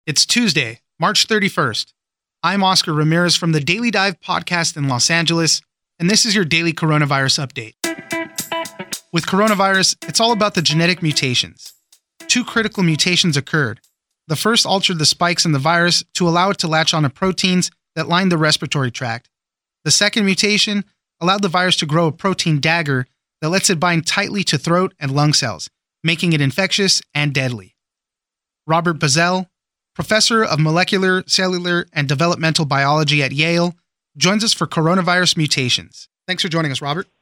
It's Tuesday, March 31st. I'm Oscar Ramirez from the Daily Dive podcast in Los Angeles, and this is your daily coronavirus update. With coronavirus, it's all about the genetic mutations. 2 critical mutations occurred. The first altered the spikes in the virus to allow it to latch onto proteins that line the respiratory tract. The second mutation allowed the virus to grow a protein dagger that lets it bind tightly to throat and lung cells, making it infectious and deadly. Robert Bazell, professor of molecular, cellular, and developmental biology at Yale, joins us for coronavirus mutations. Thanks for joining us, Robert.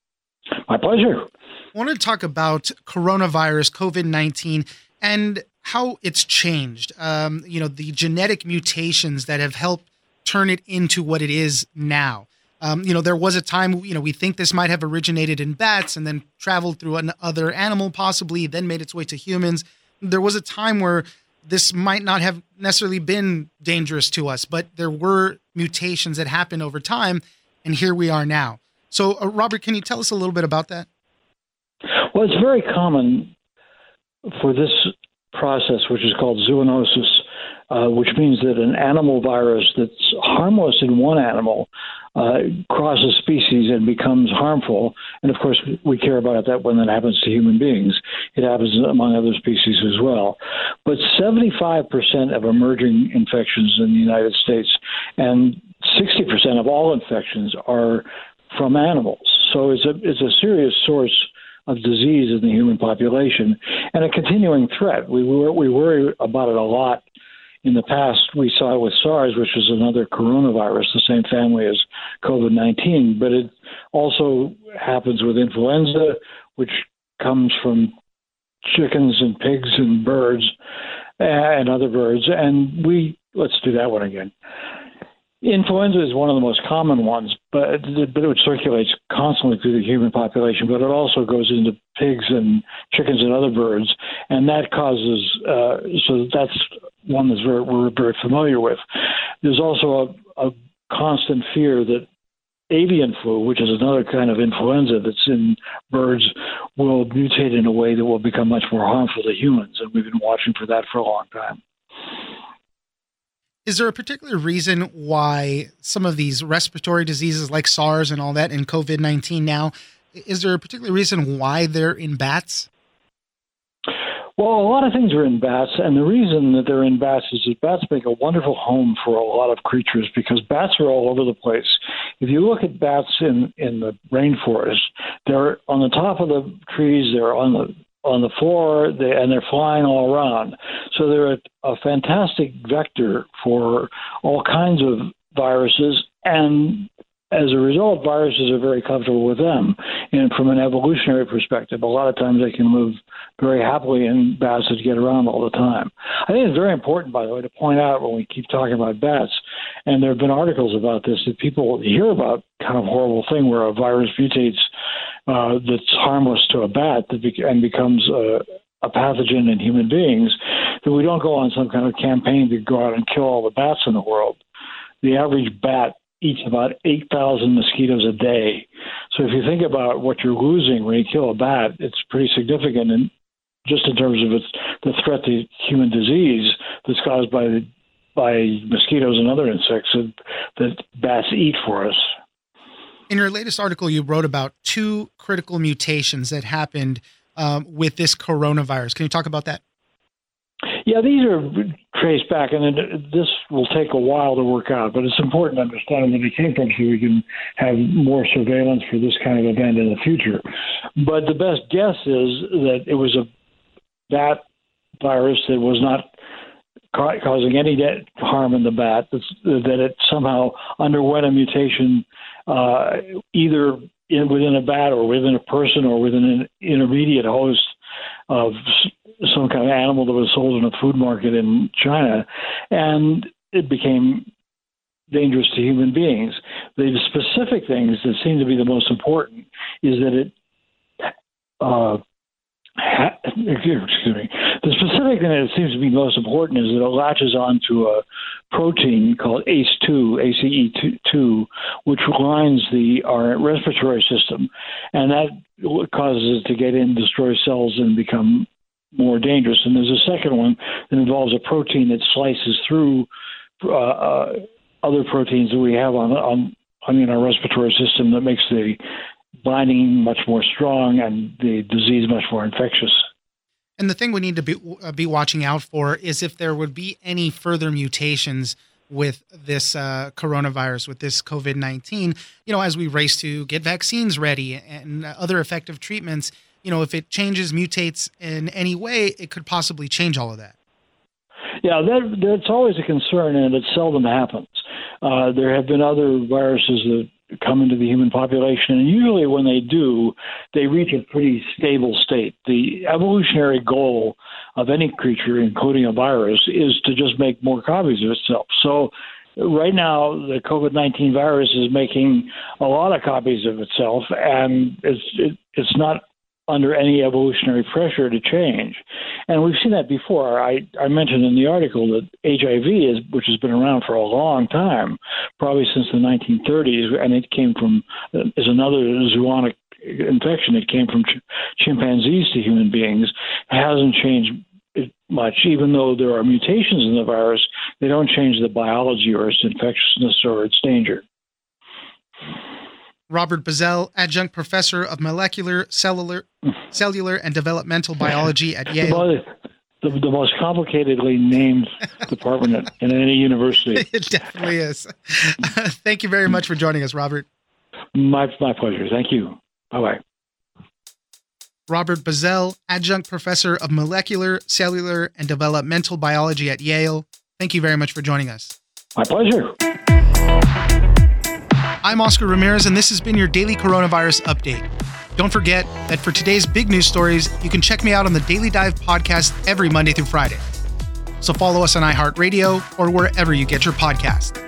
My pleasure. I wanted to talk about coronavirus, COVID-19, and how it's changed. The genetic mutations that have helped turn it into what it is now. There was a time, we think this might have originated in bats and then traveled through another animal possibly, then made its way to humans. There was a time where this might not have necessarily been dangerous to us, but there were mutations that happened over time, and here we are now. So, Robert, can you tell us a little bit about that? Well, it's very common for this process, which is called zoonosis, which means that an animal virus that's harmless in one animal crosses species and becomes harmful. And of course, we care about that when that happens to human beings. It happens among other species as well. But 75% of emerging infections in the United States and 60% of all infections are from animals. So it's a serious source of disease in the human population and a continuing threat. We worry about it a lot. In the past, we saw it with SARS, which is another coronavirus, the same family as COVID-19, but it also happens with influenza, which comes from chickens and pigs and birds and other birds. And let's do that one again. Influenza is one of the most common ones, but it circulates constantly through the human population, but it also goes into pigs and chickens and other birds, and that causes, so that's one that we're very familiar with. There's also a constant fear that avian flu, which is another kind of influenza that's in birds, will mutate in a way that will become much more harmful to humans, and we've been watching for that for a long time. Is there a particular reason why some of these respiratory diseases like SARS and all that and COVID-19 now, is there a particular reason why they're in bats? Well, a lot of things are in bats, and the reason that they're in bats is that bats make a wonderful home for a lot of creatures because bats are all over the place. If you look at bats in the rainforest, they're on the top of the trees, they're on the floor, and they're flying all around. So they're a fantastic vector for all kinds of viruses, and as a result, viruses are very comfortable with them. And from an evolutionary perspective, a lot of times they can live very happily in bats that get around all the time. I think it's very important, by the way, to point out when we keep talking about bats, and there have been articles about this, that people hear about kind of horrible thing where a virus mutates that's harmless to a bat and becomes a pathogen in human beings, that we don't go on some kind of campaign to go out and kill all the bats in the world. The average bat eats about 8,000 mosquitoes a day. So if you think about what you're losing when you kill a bat, it's pretty significant, and just in terms of the threat to human disease that's caused by mosquitoes and other insects that bats eat for us. In your latest article, you wrote about 2 critical mutations that happened with this coronavirus. Can you talk about that? Yeah, these are traced back, and this will take a while to work out, but it's important to understand where they came from so we can have more surveillance for this kind of event in the future. But the best guess is that it was a bat virus that was not causing any harm in the bat, that it somehow underwent a mutation either within a bat or within a person or within an intermediate host of some kind of animal that was sold in a food market in China, and it became dangerous to human beings. The specific things that seem to be the most important is that it the specific thing that seems to be most important is that it latches onto a protein called ACE2, which lines our respiratory system, and that causes it to get in, destroy cells, and become more dangerous. And there's a second one that involves a protein that slices through other proteins that we have in our respiratory system that makes the binding much more strong and the disease much more infectious. And the thing we need to be watching out for is if there would be any further mutations with this coronavirus, with this COVID-19, as we race to get vaccines ready and other effective treatments, if it changes, mutates in any way, it could possibly change all of that. Yeah, that's always a concern, and it seldom happens. There have been other viruses that come into the human population, and usually when they do, they reach a pretty stable state. The evolutionary goal of any creature, including a virus, is to just make more copies of itself. So right now, the COVID-19 virus is making a lot of copies of itself, and it's not under any evolutionary pressure to change. And we've seen that before. I mentioned in the article that HIV, which has been around for a long time, probably since the 1930s, and it is another zoonotic infection. It came from chimpanzees to human beings. It hasn't changed much. Even though there are mutations in the virus, they don't change the biology or its infectiousness or its danger. Robert Bazell, adjunct professor of molecular, cellular, and developmental biology at Yale. The most complicatedly named department in any university. It definitely is. Thank you very much for joining us, Robert. My pleasure. Thank you. Bye-bye. Robert Bazell, adjunct professor of molecular, cellular, and developmental biology at Yale. Thank you very much for joining us. My pleasure. I'm Oscar Ramirez, and this has been your Daily Coronavirus Update. Don't forget that for today's big news stories, you can check me out on the Daily Dive podcast every Monday through Friday. So follow us on iHeartRadio or wherever you get your podcast.